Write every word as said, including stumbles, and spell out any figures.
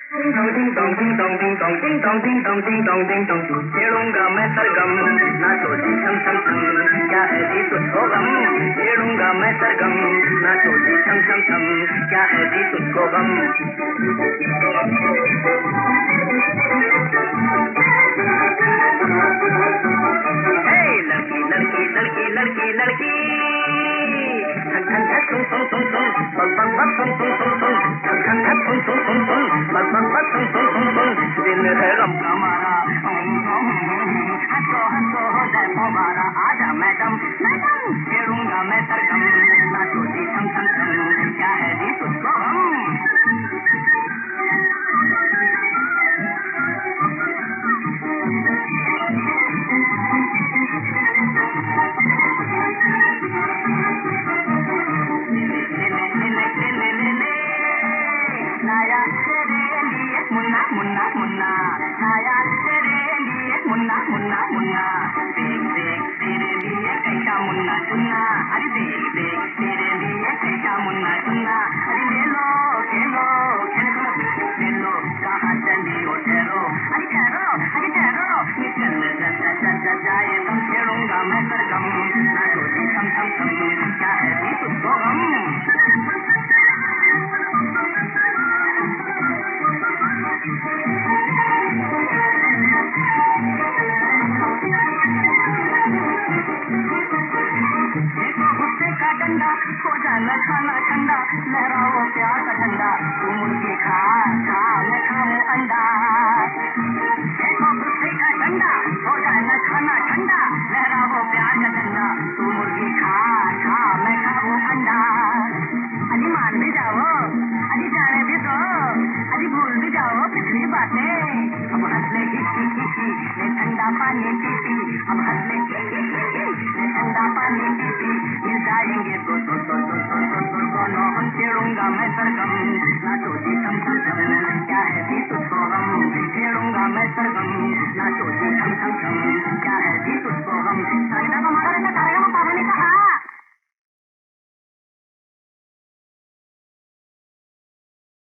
ding dong ding dong ding dong ding dong ding dong ding dong ding dong छेड़ूंगा मैं सरगम ना सोची छम छम छम क्या है जी तुझको गम छेड़ूंगा मैं सरगम ना सोची छम छम छम क्या है जी तुझको गम लड़की लड़की लड़की लड़की लड़की धन धन सुन सुन सुन सुन बस बस बस सुन सुन सुन सुन धन धन सुन सुन सुन सुन बस बस बस सुन सुन सुन सुन दिल है गम का मारा हंसो हंसो हो जाए फुवारा आजा मैडम मैडम छेड़ूंगा मैं सरगम ना सोची छम छम छम क्या है जी तुझको हम मुन्ना मुन्ना मुन्ना आया तेरे लिए मुन्ना मुन्ना मुन्ना देख देख तेरे लिए कैसा मुन्ना चुन्ना अरे देख देख तेरे लिए कैसा मुन्ना चुन्ना अरे ले लो खेलो खेलो ले लो कहाँ चली हो ठहरो अरे ठहरो अरे ठहरो निकल जा जाए तुम छेड़ूंगा मैं सरगम ना सोची थम थम थम क्या है जी तुझको गम हो जाना खाना ठंडा लहराओ प्यार का ठंडा तू मुर्गी खा खा मैं खाऊं अंडा देखो गुस्से का ठंडा हो जाना खाना ठंडा लहराओ प्यार का ठंडा तू मुर्गी खा खा मैं खाऊं अंडा अजी मान भी जाओ अजी जाने भी दो अजी भूल भी जाओ पिछली बातें अब हंस ले ही ही ही ही ले ठंडा पानी पी पी अब हंस ले ही ही ही ही ले ठंडा पानी पी पी मिल जाएंगे तो